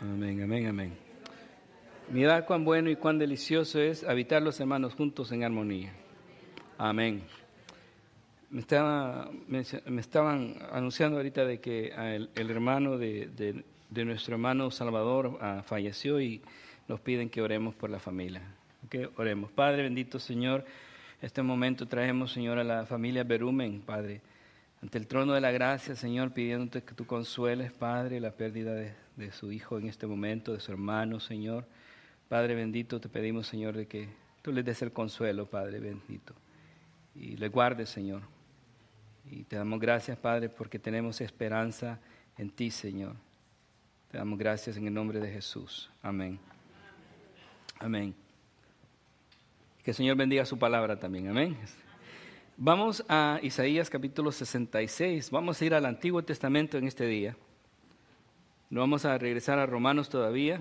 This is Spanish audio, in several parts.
Amén, amén, amén. Mirad cuán bueno y cuán delicioso es habitar los hermanos juntos en armonía. Amén. Me estaban anunciando ahorita de que el hermano de nuestro hermano Salvador falleció y nos piden que oremos por la familia. Que oremos. Padre bendito Señor, este momento traemos, Señor, a la familia Berumen, Padre, ante el trono de la gracia, Señor, pidiéndote que tú consueles, Padre, la pérdida de su hijo en este momento, de su hermano, Señor. Padre bendito, te pedimos, Señor, de que tú les des el consuelo, Padre bendito, y le guardes, Señor. Y te damos gracias, Padre, porque tenemos esperanza en ti, Señor. Te damos gracias en el nombre de Jesús. Amén. Amén. Que el Señor bendiga su palabra también. Amén. Vamos a Isaías capítulo 66. Vamos a ir al Antiguo Testamento en este día. No vamos a regresar a Romanos todavía.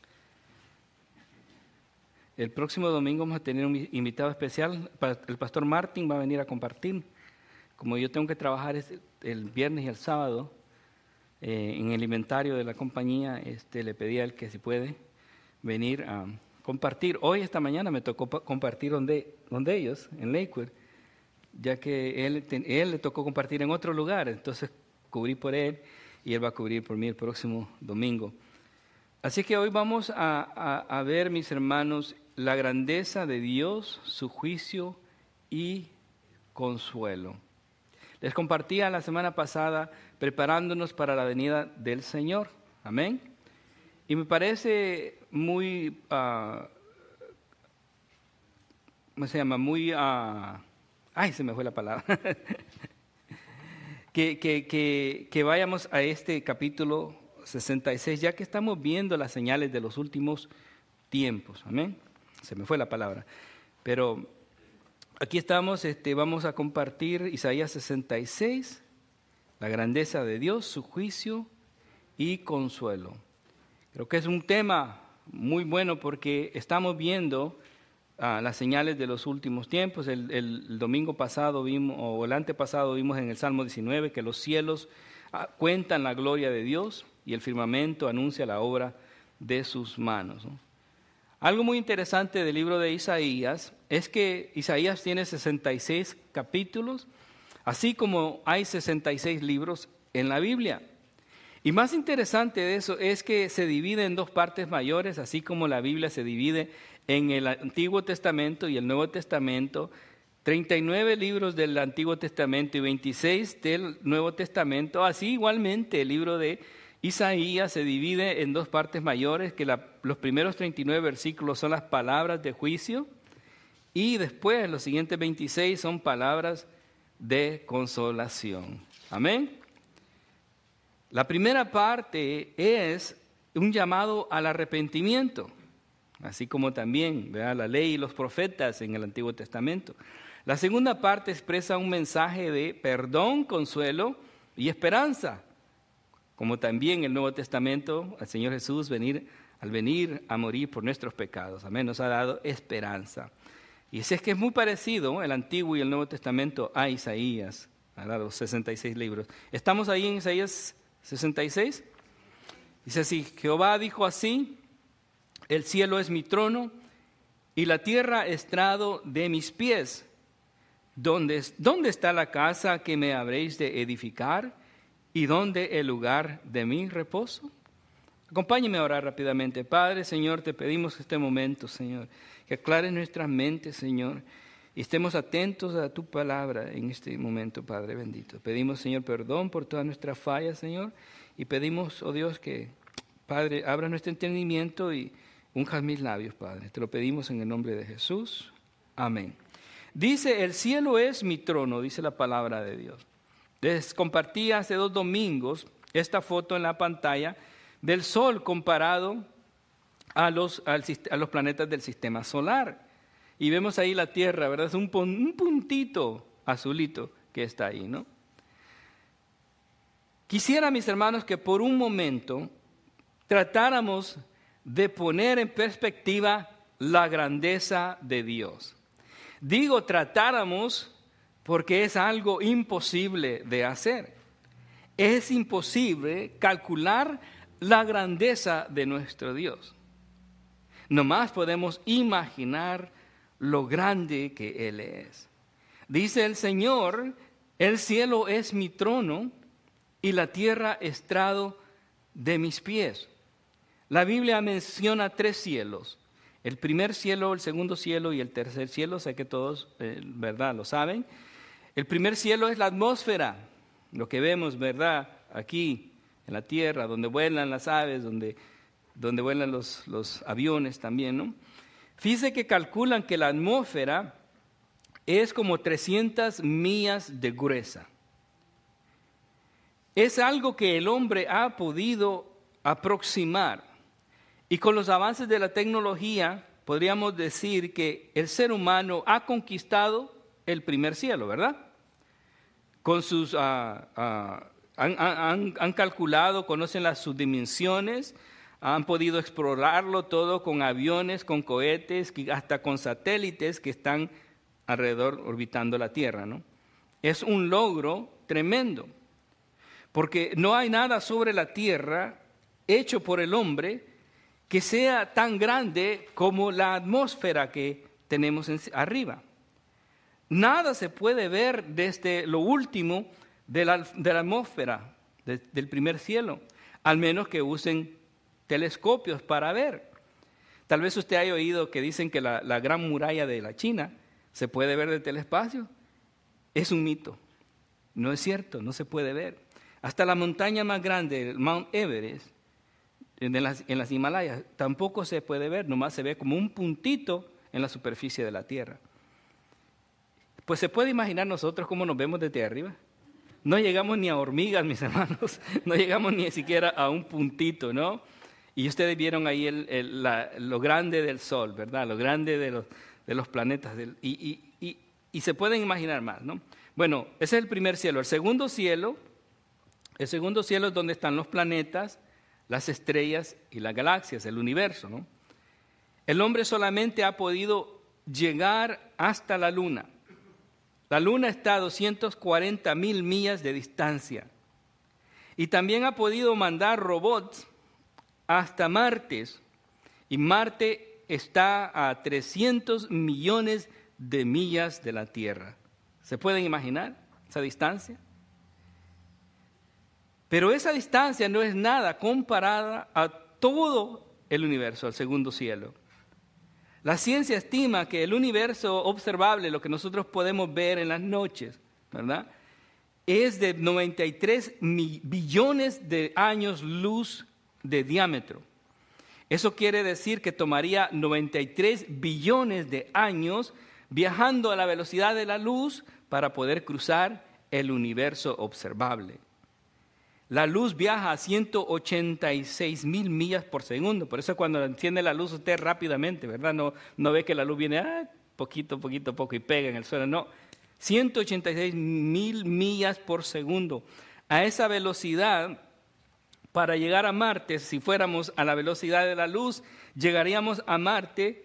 El próximo domingo vamos a tener un invitado especial. El pastor Martin va a venir a compartir. Como yo tengo que trabajar el viernes y el sábado en el inventario de la compañía, le pedí a él que si puede venir a compartir. Hoy, esta mañana, me tocó compartir donde ellos, en Lakewood, ya que él le tocó compartir en otro lugar. Entonces cubrí por él y él va a cubrir por mí el próximo domingo. Así que hoy vamos a ver, mis hermanos, la grandeza de Dios, su juicio y consuelo. Les compartía la semana pasada preparándonos para la venida del Señor. Amén. Y me parece muy, ¿cómo se llama? Muy, se me fue la palabra. que vayamos a este capítulo 66, ya que estamos viendo las señales de los últimos tiempos. Amén. Se me fue la palabra. Pero aquí estamos, vamos a compartir Isaías 66, la grandeza de Dios, su juicio y consuelo. Creo que es un tema muy bueno porque estamos viendo las señales de los últimos tiempos. El domingo pasado o el antepasado vimos en el Salmo 19 que los cielos cuentan la gloria de Dios y el firmamento anuncia la obra de sus manos, ¿no? Algo muy interesante del libro de Isaías es que Isaías tiene 66 capítulos, así como hay 66 libros en la Biblia. Y más interesante de eso es que se divide en dos partes mayores, así como la Biblia se divide en el Antiguo Testamento y el Nuevo Testamento. 39 libros del Antiguo Testamento y 26 del Nuevo Testamento. Así igualmente el libro de Isaías se divide en dos partes mayores, que los primeros 39 versículos son las palabras de juicio y después los siguientes 26 son palabras de consolación. Amén. La primera parte es un llamado al arrepentimiento, así como también, ¿verdad?, la ley y los profetas en el Antiguo Testamento. La segunda parte expresa un mensaje de perdón, consuelo y esperanza, como también el Nuevo Testamento, al Señor Jesús al venir a morir por nuestros pecados. Amén, nos ha dado esperanza. Y es que es muy parecido el Antiguo y el Nuevo Testamento a Isaías, a los 66 libros. ¿Estamos ahí en Isaías 66? Dice así: Jehová dijo así: el cielo es mi trono y la tierra estrado de mis pies. ¿Dónde está la casa que me habréis de edificar? ¿Y dónde el lugar de mi reposo? Acompáñeme a orar rápidamente. Padre, Señor, te pedimos este momento, Señor, que aclares nuestras mentes, Señor, y estemos atentos a tu palabra en este momento, Padre bendito. Pedimos, Señor, perdón por todas nuestras fallas, Señor, y pedimos, oh Dios, que, Padre, abra nuestro entendimiento y unjas mis labios, Padre. Te lo pedimos en el nombre de Jesús. Amén. Dice: el cielo es mi trono, dice la palabra de Dios. Les compartí hace 2 domingos esta foto en la pantalla del Sol comparado a los planetas del sistema solar. Y vemos ahí la Tierra, ¿verdad? Es un puntito azulito que está ahí, ¿no? Quisiera, mis hermanos, que por un momento tratáramos de poner en perspectiva la grandeza de Dios. Digo tratáramos porque es algo imposible de hacer. Es imposible calcular la grandeza de nuestro Dios. Nomás podemos imaginar lo grande que Él es. Dice el Señor, el cielo es mi trono y la tierra estrado de mis pies. La Biblia menciona 3 cielos. El primer cielo, el segundo cielo y el tercer cielo. Sé que todos, ¿verdad?, lo saben. El primer cielo es la atmósfera, lo que vemos, ¿verdad?, aquí en la tierra, donde vuelan las aves, donde vuelan los aviones también, ¿no? Fíjese que calculan que la atmósfera es como 300 millas de gruesa. Es algo que el hombre ha podido aproximar. Y con los avances de la tecnología, podríamos decir que el ser humano ha conquistado el primer cielo, ¿verdad? Con sus, han calculado, conocen las subdimensiones, han podido explorarlo todo con aviones, con cohetes, hasta con satélites que están alrededor orbitando la Tierra, ¿no? Es un logro tremendo, porque no hay nada sobre la Tierra hecho por el hombre que sea tan grande como la atmósfera que tenemos arriba. Nada se puede ver desde lo último de la atmósfera, del primer cielo, al menos que usen telescopios para ver. Tal vez usted haya oído que dicen que la gran muralla de la China se puede ver desde el espacio. Es un mito. No es cierto, no se puede ver. Hasta la montaña más grande, el Mount Everest, en las Himalayas, tampoco se puede ver, nomás se ve como un puntito en la superficie de la Tierra. Pues se puede imaginar nosotros cómo nos vemos desde arriba. No llegamos ni a hormigas, mis hermanos, no llegamos ni siquiera a un puntito, ¿no? Y ustedes vieron ahí lo grande del Sol, ¿verdad? Lo grande de los planetas. Y se pueden imaginar más, ¿no? Bueno, ese es el primer cielo. El segundo cielo es donde están los planetas, las estrellas y las galaxias, el universo, ¿no? El hombre solamente ha podido llegar hasta la Luna. La Luna está a 240,000 millas de distancia. Y también ha podido mandar robots hasta Marte. Y Marte está a 300 millones de millas de la Tierra. ¿Se pueden imaginar esa distancia? Pero esa distancia no es nada comparada a todo el universo, al segundo cielo. La ciencia estima que el universo observable, lo que nosotros podemos ver en las noches, ¿verdad?, es de 93 billones de años luz de diámetro. Eso quiere decir que tomaría 93 billones de años viajando a la velocidad de la luz para poder cruzar el universo observable. La luz viaja a 186,000 millas por segundo. Por eso cuando enciende la luz usted rápidamente, ¿verdad? No ve que la luz viene poquito y pega en el suelo. No, 186,000 millas por segundo. A esa velocidad, para llegar a Marte, si fuéramos a la velocidad de la luz, llegaríamos a Marte.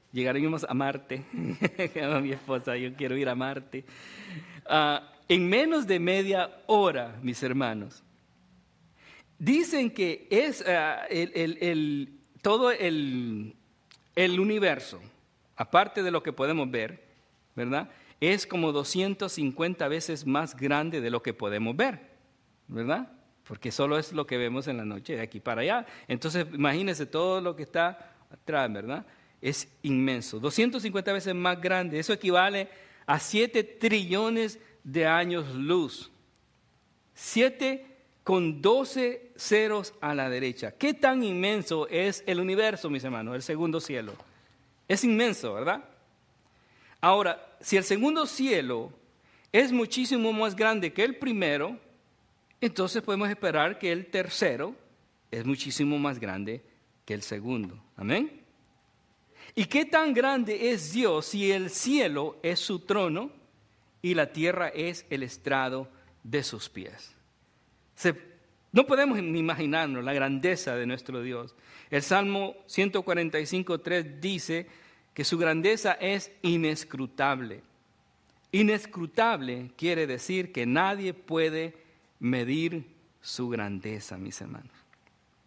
Mi esposa, yo quiero ir a Marte. En menos de media hora, mis hermanos. Dicen que es todo el universo, aparte de lo que podemos ver, ¿verdad?, es como 250 veces más grande de lo que podemos ver, ¿verdad? Porque solo es lo que vemos en la noche, de aquí para allá. Entonces, imagínense todo lo que está atrás, ¿verdad? Es inmenso, 250 veces más grande. Eso equivale a 7 trillones de años luz. 7 con 12 ceros a la derecha. ¿Qué tan inmenso es el universo, mis hermanos, el segundo cielo? Es inmenso, ¿verdad? Ahora, si el segundo cielo es muchísimo más grande que el primero, entonces podemos esperar que el tercero es muchísimo más grande que el segundo. ¿Amén? ¿Y qué tan grande es Dios si el cielo es su trono y la tierra es el estrado de sus pies? No podemos ni imaginarnos la grandeza de nuestro Dios. El Salmo 145:3 dice que su grandeza es inescrutable. Inescrutable quiere decir que nadie puede medir su grandeza, mis hermanos.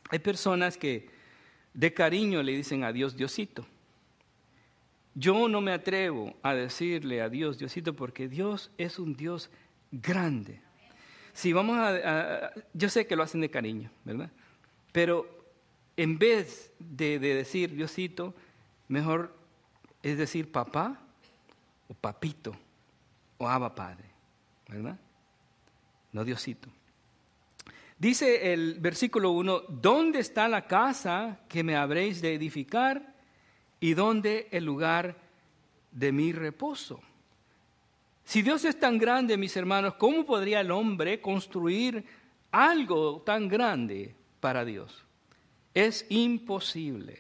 Hay personas que de cariño le dicen a Dios, Diosito. Yo no me atrevo a decirle a Dios, Diosito, porque Dios es un Dios grande. Si vamos yo sé que lo hacen de cariño, ¿verdad? Pero en vez de decir Diosito, mejor es decir papá o papito o Abba Padre, ¿verdad? No Diosito. Dice el versículo 1, ¿dónde está la casa que me habréis de edificar y dónde el lugar de mi reposo? Si Dios es tan grande, mis hermanos, ¿cómo podría el hombre construir algo tan grande para Dios? Es imposible.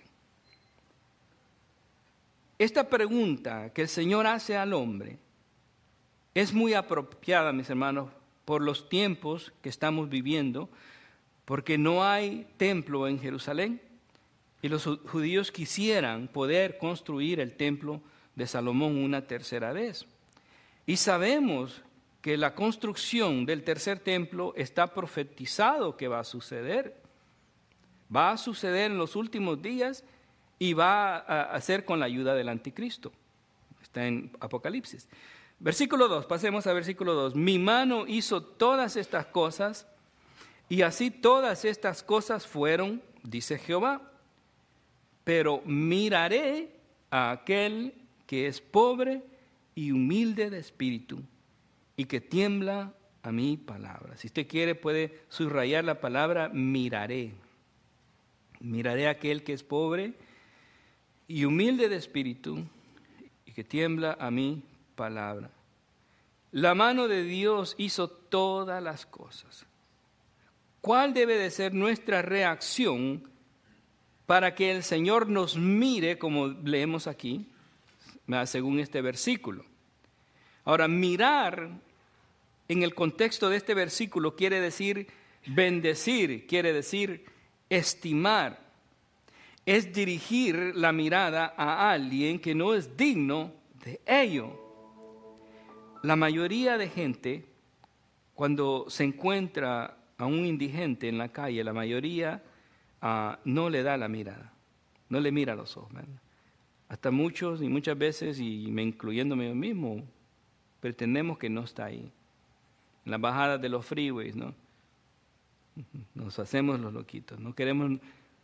Esta pregunta que el Señor hace al hombre es muy apropiada, mis hermanos, por los tiempos que estamos viviendo, porque no hay templo en Jerusalén y los judíos quisieran poder construir el templo de Salomón una tercera vez. Y sabemos que la construcción del tercer templo está profetizado que va a suceder. Va a suceder en los últimos días y va a ser con la ayuda del anticristo. Está en Apocalipsis. Versículo 2, pasemos a versículo 2. Mi mano hizo todas estas cosas y así todas estas cosas fueron, dice Jehová. Pero miraré a aquel que es pobre y humilde de espíritu y que tiembla a mi palabra. Si usted quiere puede subrayar la palabra miraré. Miraré a aquel que es pobre y humilde de espíritu y que tiembla a mi palabra. La mano de Dios hizo todas las cosas. ¿Cuál debe de ser nuestra reacción para que el Señor nos mire, como leemos aquí, según este versículo? Ahora, mirar en el contexto de este versículo quiere decir bendecir, quiere decir estimar. Es dirigir la mirada a alguien que no es digno de ello. La mayoría de gente, cuando se encuentra a un indigente en la calle, la mayoría no le da la mirada, no le mira a los ojos, ¿verdad? Hasta muchos y muchas veces, y me incluyéndome yo mismo, pretendemos que no está ahí. En las bajadas de los freeways, ¿no? Nos hacemos los loquitos, no queremos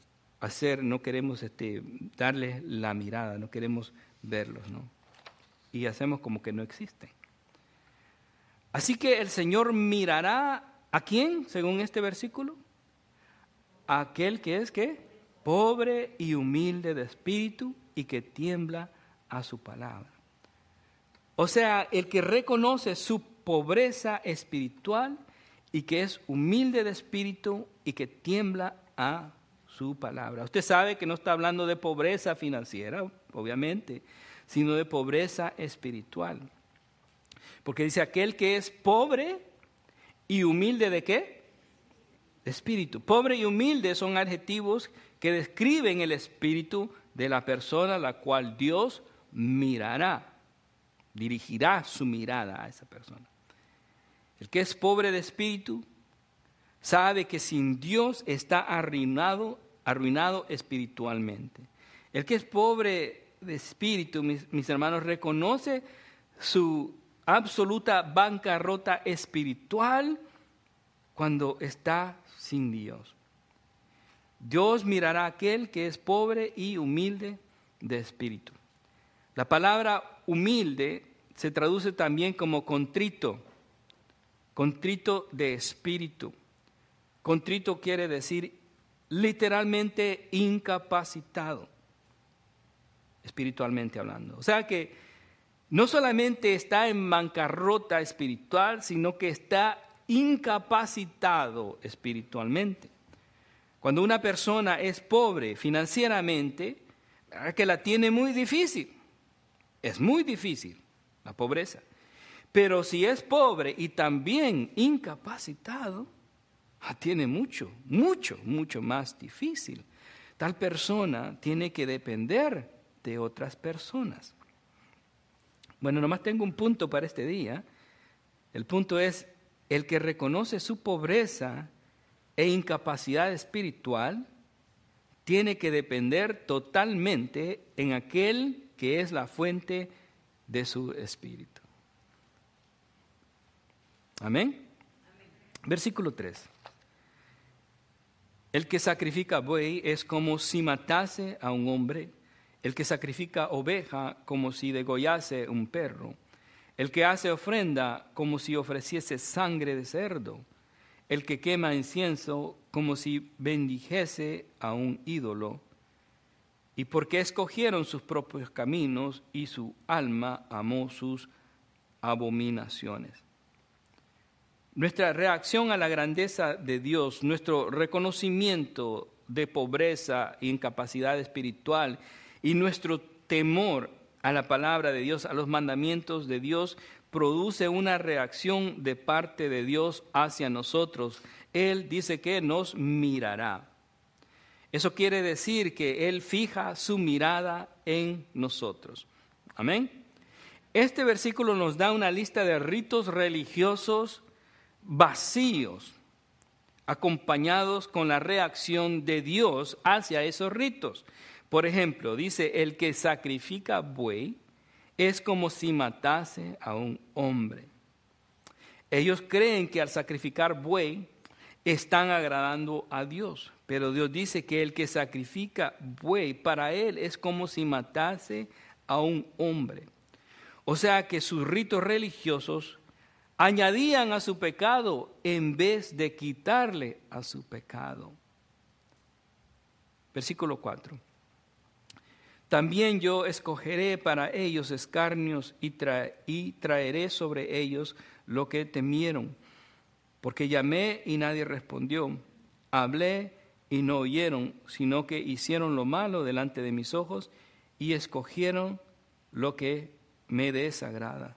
darles la mirada, no queremos verlos, ¿no? Y hacemos como que no existen. Así que el Señor mirará ¿a quién, según este versículo? A aquel que es, ¿qué? Pobre y humilde de espíritu y que tiembla a su palabra. O sea, el que reconoce su pobreza espiritual y que es humilde de espíritu y que tiembla a su palabra. Usted sabe que no está hablando de pobreza financiera, obviamente, sino de pobreza espiritual. Porque dice aquel que es pobre y humilde ¿de qué? De espíritu. Pobre y humilde son adjetivos que describen el espíritu de la persona a la cual Dios mirará, dirigirá su mirada a esa persona. El que es pobre de espíritu sabe que sin Dios está arruinado espiritualmente. El que es pobre de espíritu, mis hermanos, reconoce su absoluta bancarrota espiritual cuando está sin Dios. Dios mirará a aquel que es pobre y humilde de espíritu. La palabra humilde se traduce también como contrito de espíritu. Contrito quiere decir literalmente incapacitado, espiritualmente hablando. O sea que no solamente está en bancarrota espiritual, sino que está incapacitado espiritualmente. Cuando una persona es pobre financieramente, que la tiene muy difícil. Es muy difícil la pobreza. Pero si es pobre y también incapacitado, la tiene mucho más difícil. Tal persona tiene que depender de otras personas. Bueno, nomás tengo un punto para este día. El punto es, el que reconoce su pobreza e incapacidad espiritual tiene que depender totalmente en aquel que es la fuente de su espíritu. Amén. Versículo 3. El que sacrifica buey es como si matase a un hombre. El que sacrifica oveja como si degollase un perro. El que hace ofrenda como si ofreciese sangre de cerdo. El que quema incienso como si bendijese a un ídolo. Y porque escogieron sus propios caminos y su alma amó sus abominaciones. Nuestra reacción a la grandeza de Dios, nuestro reconocimiento de pobreza e incapacidad espiritual y nuestro temor a la palabra de Dios, a los mandamientos de Dios, produce una reacción de parte de Dios hacia nosotros. Él dice que nos mirará. Eso quiere decir que Él fija su mirada en nosotros. Amén. Este versículo nos da una lista de ritos religiosos vacíos, acompañados con la reacción de Dios hacia esos ritos. Por ejemplo, dice, el que sacrifica buey es como si matase a un hombre. Ellos creen que al sacrificar buey están agradando a Dios, pero Dios dice que el que sacrifica buey para él es como si matase a un hombre. O sea que sus ritos religiosos añadían a su pecado en vez de quitarle a su pecado. Versículo 4. También yo escogeré para ellos escarnios y traeré sobre ellos lo que temieron. Porque llamé y nadie respondió. Hablé y no oyeron, sino que hicieron lo malo delante de mis ojos y escogieron lo que me desagrada.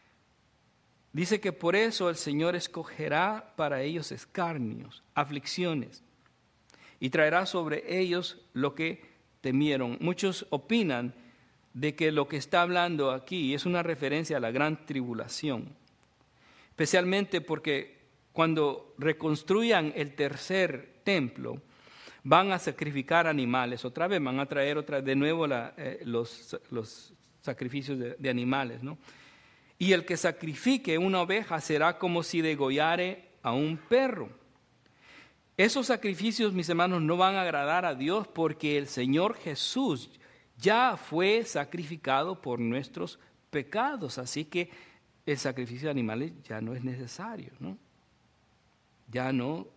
Dice que por eso el Señor escogerá para ellos escarnios, aflicciones, y traerá sobre ellos lo que temieron. Muchos opinan de que lo que está hablando aquí es una referencia a la gran tribulación, especialmente porque cuando reconstruyan el tercer templo, van a sacrificar animales, otra vez van a traer de nuevo los sacrificios de animales, ¿no? Y el que sacrifique una oveja será como si degollara a un perro. Esos sacrificios, mis hermanos, no van a agradar a Dios porque el Señor Jesús ya fue sacrificado por nuestros pecados. Así que el sacrificio de animales ya no es necesario, ¿no? Ya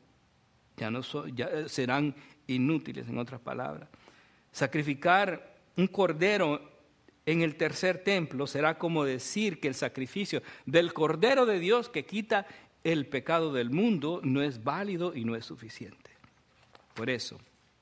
serán inútiles, en otras palabras. Sacrificar un cordero en el tercer templo será como decir que el sacrificio del Cordero de Dios que quita el pecado del mundo no es válido y no es suficiente. Por eso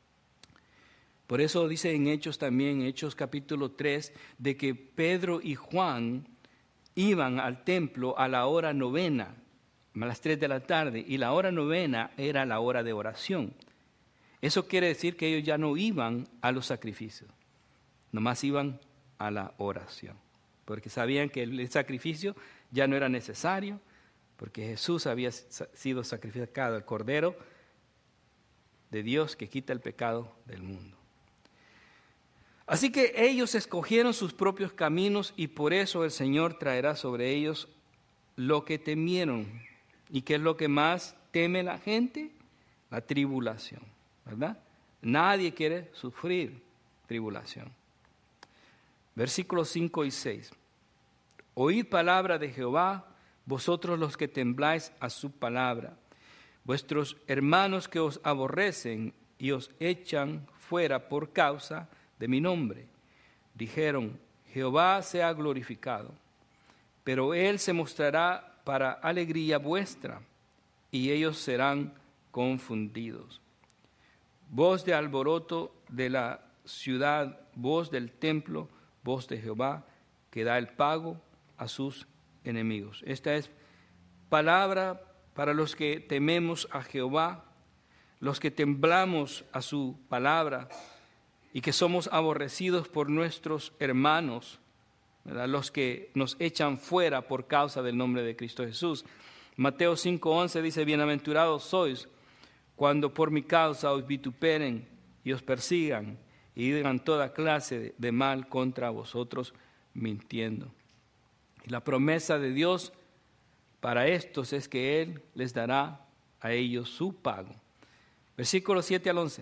dice en Hechos también, Hechos capítulo 3, de que Pedro y Juan iban al templo a la hora novena, a las 3 de la tarde, y la hora novena era la hora de oración. Eso quiere decir que ellos ya no iban a los sacrificios, nomás iban a la oración, porque sabían que el sacrificio ya no era necesario, porque Jesús había sido sacrificado, el Cordero de Dios que quita el pecado del mundo. Así que ellos escogieron sus propios caminos y por eso el Señor traerá sobre ellos lo que temieron. ¿Y qué es lo que más teme la gente? La tribulación, ¿verdad? Nadie quiere sufrir tribulación. Versículos 5 y 6. Oíd palabra de Jehová, vosotros los que tembláis a su palabra. Vuestros hermanos que os aborrecen y os echan fuera por causa de mi nombre. Dijeron, Jehová sea glorificado, pero él se mostrará para alegría vuestra, y ellos serán confundidos. Voz de alboroto de la ciudad, voz del templo, voz de Jehová, que da el pago a sus enemigos. Esta es palabra para los que tememos a Jehová, los que temblamos a su palabra y que somos aborrecidos por nuestros hermanos, ¿verdad? Los que nos echan fuera por causa del nombre de Cristo Jesús. Mateo 5:11 dice, bienaventurados sois cuando por mi causa os vituperen y os persigan y digan toda clase de mal contra vosotros mintiendo. Y la promesa de Dios para estos es que Él les dará a ellos su pago. Versículos 7 al 11.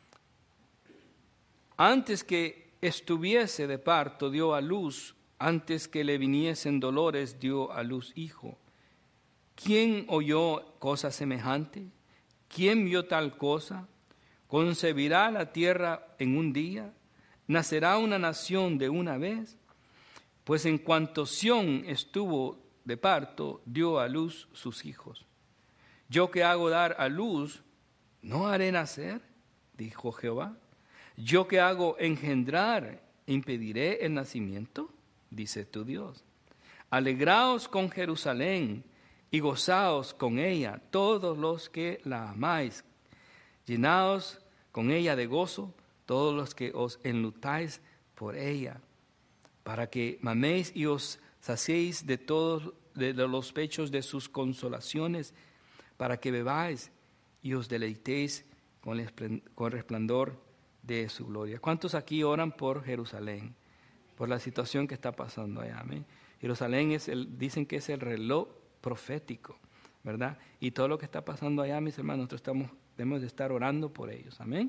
Antes que estuviese de parto dio a luz, antes que le viniesen dolores dio a luz hijo. ¿Quién oyó cosa semejante? ¿Quién vio tal cosa? ¿Concebirá la tierra en un día? ¿Nacerá una nación de una vez? Pues en cuanto Sión estuvo de parto, dio a luz sus hijos. Yo que hago dar a luz, ¿no haré nacer? Dijo Jehová. Yo que hago engendrar, ¿impediré el nacimiento? Dice tu Dios. Alegraos con Jerusalén y gozaos con ella, todos los que la amáis. Llenaos con ella de gozo, todos los que os enlutáis por ella, para que maméis y os saciéis de todos de los pechos de sus consolaciones, para que bebáis y os deleitéis con resplandor de su gloria. ¿Cuántos aquí oran por Jerusalén? Por la situación que está pasando allá. Amén. Jerusalén dicen que es el reloj profético, ¿verdad? Y todo lo que está pasando allá, mis hermanos, nosotros debemos de estar orando por ellos. Amén.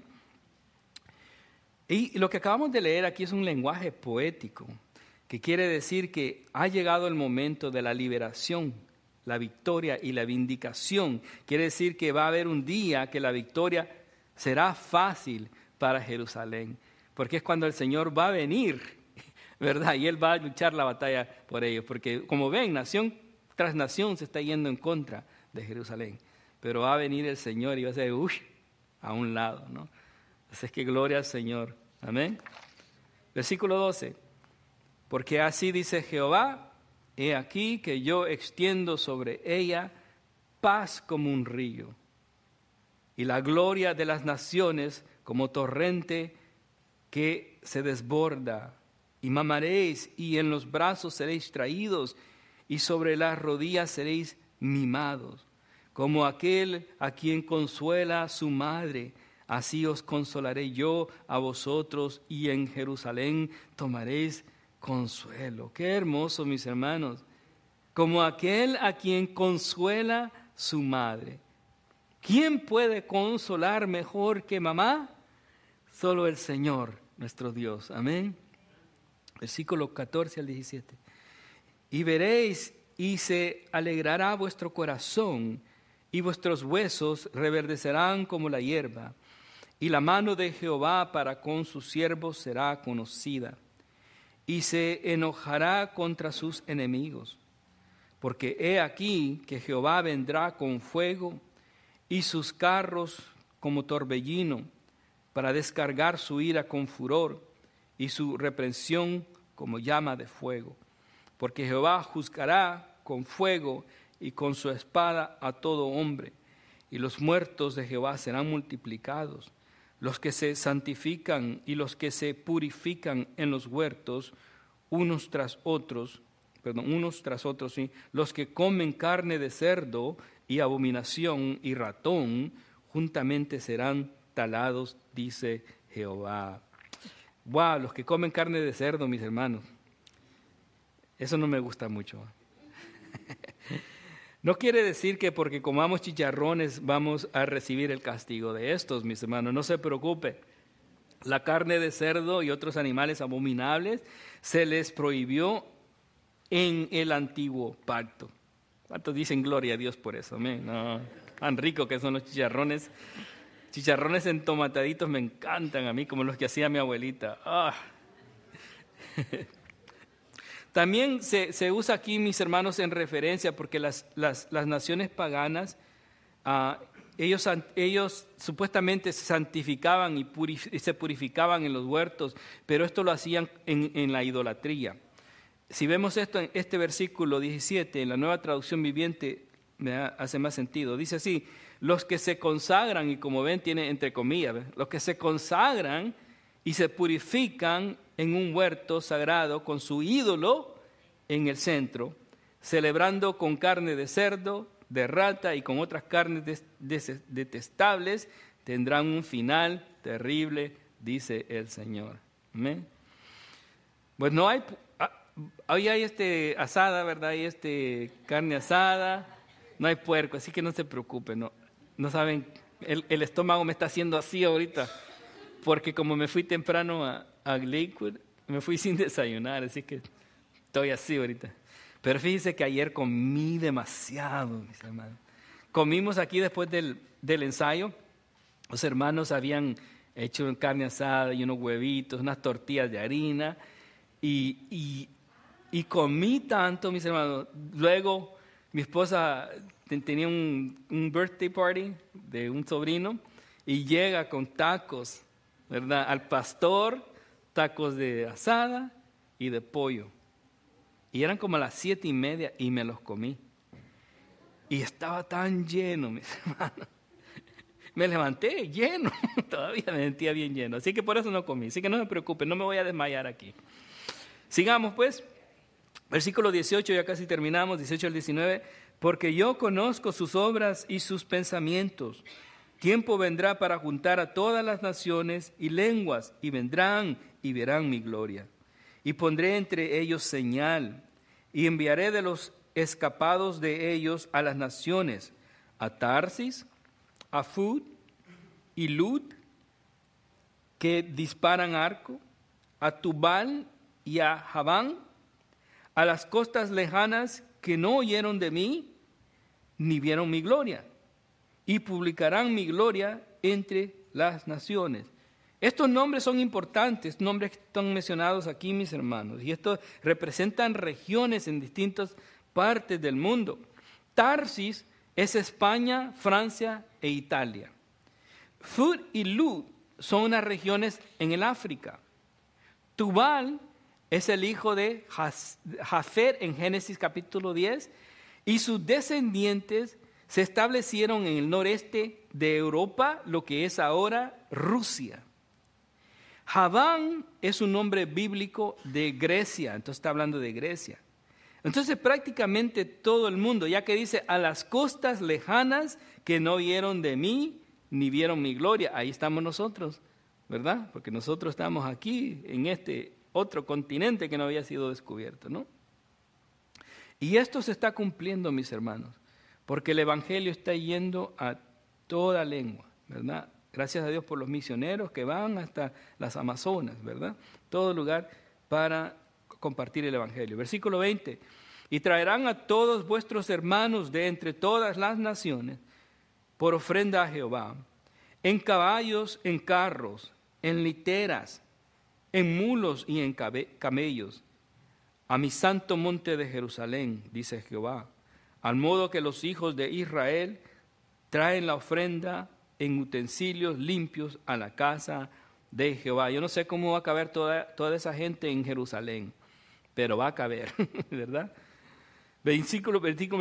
Y lo que acabamos de leer aquí es un lenguaje poético, que quiere decir que ha llegado el momento de la liberación, la victoria y la vindicación. Quiere decir que va a haber un día que la victoria será fácil para Jerusalén, porque es cuando el Señor va a venir, ¿verdad? Y Él va a luchar la batalla por ellos, porque como ven, nación tras nación se está yendo en contra de Jerusalén, pero va a venir el Señor y va a ser a un lado, ¿no? Así es que gloria al Señor. Amén. Versículo 12. Porque así dice Jehová, he aquí que yo extiendo sobre ella paz como un río, y la gloria de las naciones como torrente que se desborda. Y mamaréis, y en los brazos seréis traídos, y sobre las rodillas seréis mimados. Como aquel a quien consuela su madre, así os consolaré yo a vosotros, y en Jerusalén tomaréis consuelo. Qué hermoso, mis hermanos. Como aquel a quien consuela su madre. ¿Quién puede consolar mejor que mamá? Solo el Señor, nuestro Dios. Amén. Versículo 14 al 17. Y veréis, y se alegrará vuestro corazón, y vuestros huesos reverdecerán como la hierba, y la mano de Jehová para con sus siervos será conocida, y se enojará contra sus enemigos. Porque he aquí que Jehová vendrá con fuego, y sus carros como torbellino, para descargar su ira con furor, y su reprensión como llama de fuego. Porque Jehová juzgará con fuego y con su espada a todo hombre, y los muertos de Jehová serán multiplicados, los que se santifican y los que se purifican en los huertos, unos tras otros, sí, los que comen carne de cerdo y abominación y ratón, juntamente serán talados, dice Jehová. Wow, los que comen carne de cerdo, mis hermanos. Eso no me gusta mucho. No quiere decir que porque comamos chicharrones vamos a recibir el castigo de estos, mis hermanos. No se preocupe. La carne de cerdo y otros animales abominables se les prohibió en el antiguo pacto. ¿Cuántos dicen gloria a Dios por eso? Amén. No, tan rico que son los chicharrones. Chicharrones entomataditos me encantan a mí, como los que hacía mi abuelita. ¡Ah! También se usa aquí, mis hermanos, en referencia, porque las naciones paganas, ellos supuestamente se santificaban y se purificaban en los huertos, pero esto lo hacían en la idolatría. Si vemos esto en este versículo 17, en la Nueva Traducción Viviente, me hace más sentido. Dice así: los que se consagran, y como ven tiene entre comillas, los que se consagran y se purifican en un huerto sagrado con su ídolo en el centro, celebrando con carne de cerdo, de rata y con otras carnes detestables tendrán un final terrible, dice el Señor. Amén. Pues no hay, hoy hay asada, ¿verdad? Hay carne asada, no hay puerco, así que no se preocupen, no saben, el estómago me está haciendo así ahorita, porque como me fui temprano a Lakewood, me fui sin desayunar, así que estoy así ahorita. Pero fíjense que ayer comí demasiado, mis hermanos. Comimos aquí después del ensayo, los hermanos habían hecho carne asada y unos huevitos, unas tortillas de harina, y comí tanto, mis hermanos. Luego mi esposa tenía un birthday party de un sobrino y llega con tacos, ¿verdad? Al pastor, tacos de asada y de pollo. Y eran como a las 7:30 y me los comí. Y estaba tan lleno, mis hermanos. Me levanté lleno, todavía me sentía bien lleno. Así que por eso no comí. Así que no se preocupen, no me voy a desmayar aquí. Sigamos pues. Versículo 18, ya casi terminamos, 18 al 19. Porque yo conozco sus obras y sus pensamientos. Tiempo vendrá para juntar a todas las naciones y lenguas, y vendrán y verán mi gloria. Y pondré entre ellos señal, y enviaré de los escapados de ellos a las naciones, a Tarsis, a Fud y Lud, que disparan arco, a Tubal y a Javán, a las costas lejanas que no oyeron de mí, ni vieron mi gloria, y publicarán mi gloria entre las naciones. Estos nombres son importantes, nombres que están mencionados aquí, mis hermanos, y estos representan regiones en distintas partes del mundo. Tarsis es España, Francia e Italia. Fud y Lud son unas regiones en el África. Tubal es el hijo de Jafet en Génesis capítulo 10, y sus descendientes se establecieron en el noreste de Europa, lo que es ahora Rusia. Javán es un nombre bíblico de Grecia, entonces está hablando de Grecia. Entonces prácticamente todo el mundo, ya que dice a las costas lejanas que no oyeron de mí, ni vieron mi gloria, ahí estamos nosotros, ¿verdad? Porque nosotros estamos aquí en este otro continente que no había sido descubierto, ¿no? Y esto se está cumpliendo, mis hermanos, porque el Evangelio está yendo a toda lengua, ¿verdad? Gracias a Dios por los misioneros que van hasta las Amazonas, ¿verdad? Todo lugar para compartir el Evangelio. Versículo 20, y traerán a todos vuestros hermanos de entre todas las naciones por ofrenda a Jehová, en caballos, en carros, en literas, en mulos y en camellos, a mi santo monte de Jerusalén, dice Jehová, al modo que los hijos de Israel traen la ofrenda en utensilios limpios a la casa de Jehová. Yo no sé cómo va a caber toda esa gente en Jerusalén, pero va a caber, ¿verdad? Versículo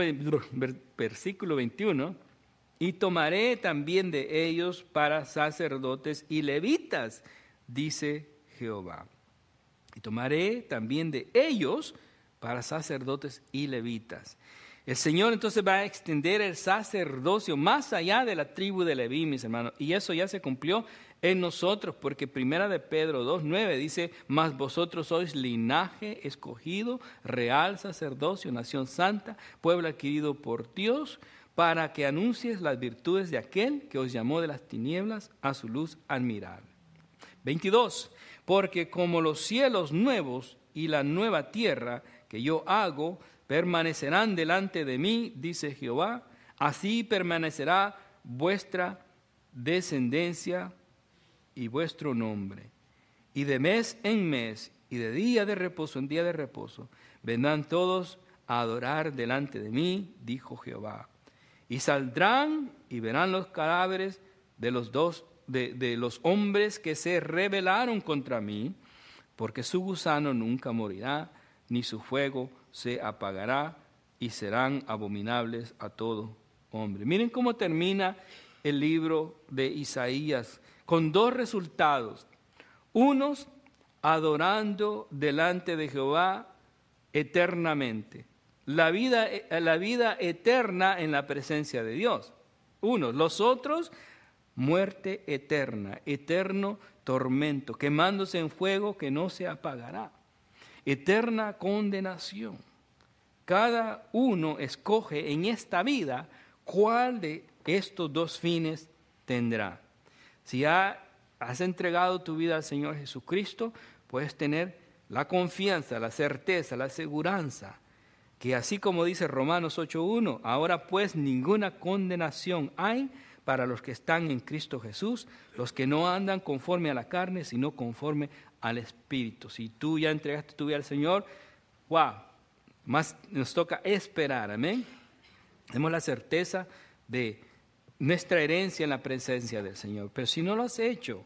21, y tomaré también de ellos para sacerdotes y levitas, dice Jehová. Y tomaré también de ellos para sacerdotes y levitas. El Señor entonces va a extender el sacerdocio más allá de la tribu de Leví, mis hermanos. Y eso ya se cumplió en nosotros, porque primera de Pedro 2:9 dice, mas vosotros sois linaje escogido, real sacerdocio, nación santa, pueblo adquirido por Dios, para que anuncies las virtudes de aquel que os llamó de las tinieblas a su luz admirable. 22, porque como los cielos nuevos y la nueva tierra que yo hago permanecerán delante de mí, dice Jehová, así permanecerá vuestra descendencia y vuestro nombre. Y de mes en mes y de día de reposo en día de reposo vendrán todos a adorar delante de mí, dijo Jehová. Y saldrán y verán los cadáveres de los hombres que se rebelaron contra mí, porque su gusano nunca morirá, ni su fuego se apagará, y serán abominables a todo hombre. Miren cómo termina el libro de Isaías, con dos resultados. Unos adorando delante de Jehová eternamente. La vida eterna en la presencia de Dios. Unos. Los otros muerte eterna, eterno tormento, quemándose en fuego que no se apagará, eterna condenación. Cada uno escoge en esta vida cuál de estos dos fines tendrá. Si has entregado tu vida al Señor Jesucristo, puedes tener la confianza, la certeza, la aseguranza, que así como dice Romanos 8:1, ahora pues ninguna condenación hay para los que están en Cristo Jesús, los que no andan conforme a la carne, sino conforme al Espíritu. Si tú ya entregaste tu vida al Señor, wow, más nos toca esperar, amén. Tenemos la certeza de nuestra herencia en la presencia del Señor. Pero si no lo has hecho,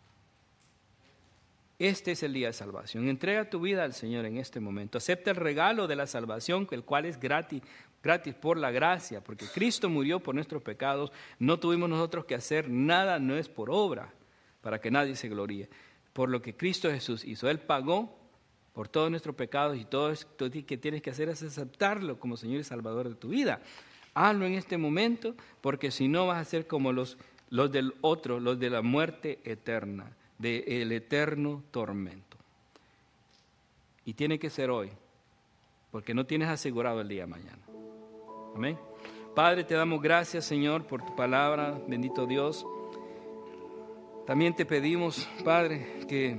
este es el día de salvación. Entrega tu vida al Señor en este momento. Acepta el regalo de la salvación, el cual es gratis por la gracia, porque Cristo murió por nuestros pecados. No tuvimos nosotros que hacer nada, no es por obra, para que nadie se gloríe. Por lo que Cristo Jesús hizo, Él pagó por todos nuestros pecados, y todo esto que tienes que hacer es aceptarlo como Señor y Salvador de tu vida. Hazlo en este momento, porque si no vas a ser como los del otro, los de la muerte eterna, del eterno tormento. Y tiene que ser hoy, porque no tienes asegurado el día de mañana. Amén. Padre, te damos gracias, Señor, por tu palabra, bendito Dios. También te pedimos, Padre, que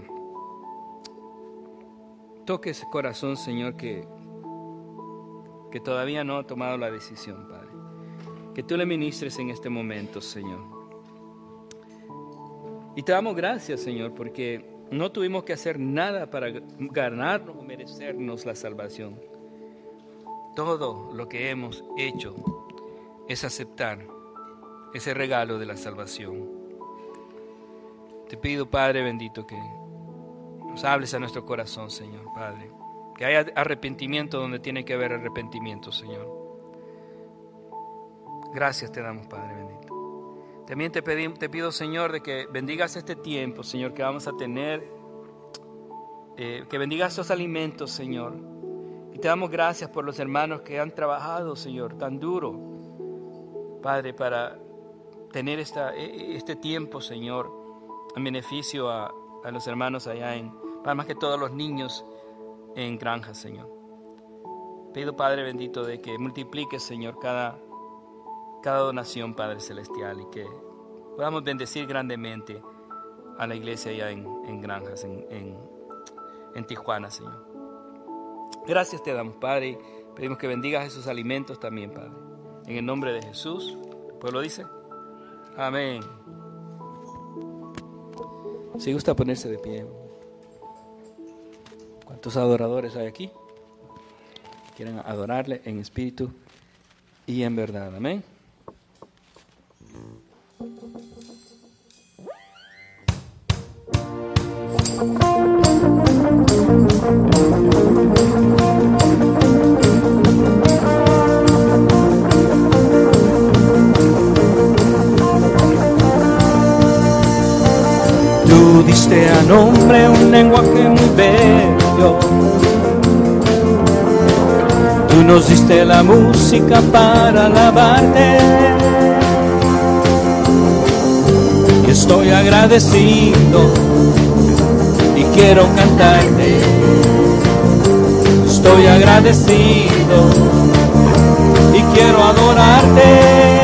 toque ese corazón, Señor, que todavía no ha tomado la decisión, Padre. Que tú le ministres en este momento, Señor. Y te damos gracias, Señor, porque no tuvimos que hacer nada para ganarnos o merecernos la salvación. Todo lo que hemos hecho es aceptar ese regalo de la salvación. Te pido, Padre bendito, que nos hables a nuestro corazón, Señor, Padre. Que haya arrepentimiento donde tiene que haber arrepentimiento, Señor. Gracias te damos, Padre bendito. También te pido, Señor, de que bendigas este tiempo, Señor, que vamos a tener. Que bendigas estos alimentos, Señor. Y te damos gracias por los hermanos que han trabajado, Señor, tan duro, Padre, para tener este tiempo, Señor, en beneficio a los hermanos allá para más que todos los niños en granjas, Señor. Pido, Padre bendito, de que multipliques, Señor, cada donación, Padre celestial, y que podamos bendecir grandemente a la iglesia allá en granjas, en Tijuana, Señor. Gracias te damos, Padre, y pedimos que bendigas esos alimentos también, Padre. En el nombre de Jesús, ¿el pueblo dice? Amén. Si gusta ponerse de pie. ¿Cuántos adoradores hay aquí? Quieren adorarle en espíritu y en verdad. Amén. Tú diste al hombre un lenguaje muy bello. Tú nos diste la música para alabarte. Y estoy agradecido y quiero cantarte. Estoy agradecido y quiero adorarte.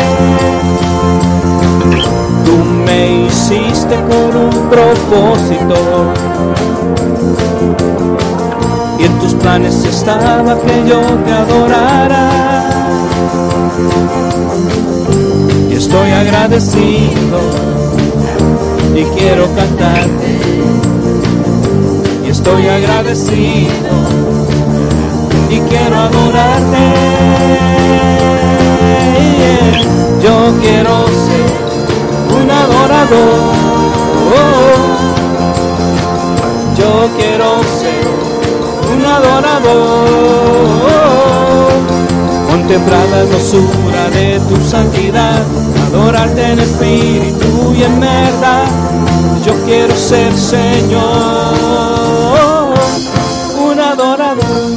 Tú me hiciste con un propósito y en tus planes estaba que yo te adorara. Y estoy agradecido y quiero cantarte. Y estoy agradecido y quiero adorarte. Yo quiero ser un adorador. Yo quiero ser un adorador. Contemplar la hermosura de tu santidad, adorarte en espíritu y en verdad. Yo quiero ser, Señor, un adorador.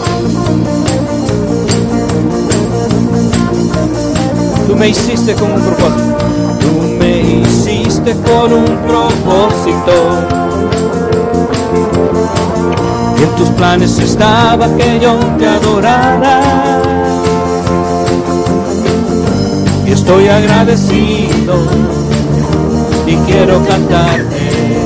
Tú me hiciste con un propósito. Tú me hiciste creaste con un propósito. Y en tus planes estaba que yo te adorara. Y estoy agradecido y quiero cantarte.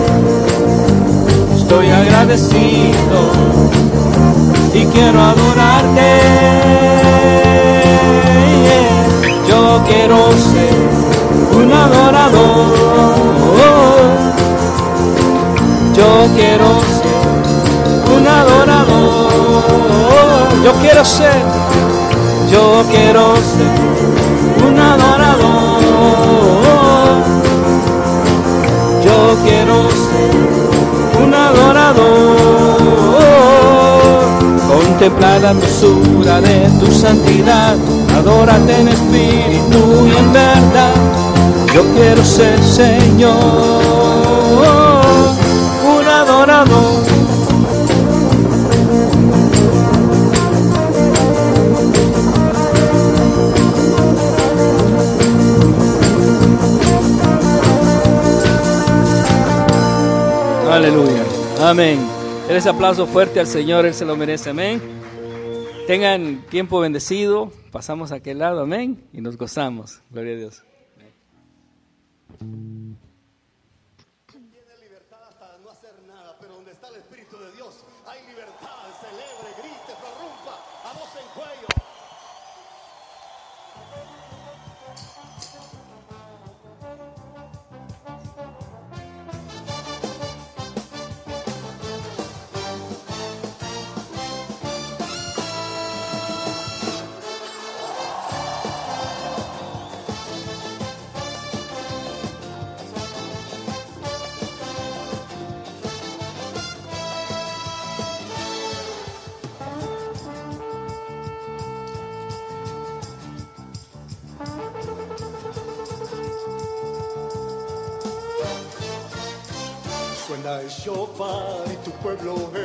Estoy agradecido y quiero adorarte. Yo quiero ser un adorador. Yo quiero ser un adorador. Yo quiero ser un adorador. Yo quiero ser un adorador. Contemplar la hermosura de tu santidad, adórate en espíritu y en verdad. Yo quiero ser, Señor, un adorador. Aleluya. Amén. Den ese aplauso fuerte al Señor, Él se lo merece. Amén. Tengan tiempo bendecido. Pasamos a aquel lado. Amén. Y nos gozamos. Gloria a Dios. Tiene libertad hasta no hacer nada, pero donde está el Espíritu de Dios hay libertad. Celebre, grite, prorrumpa, a voz en cuello. Suena el shofar y tu pueblo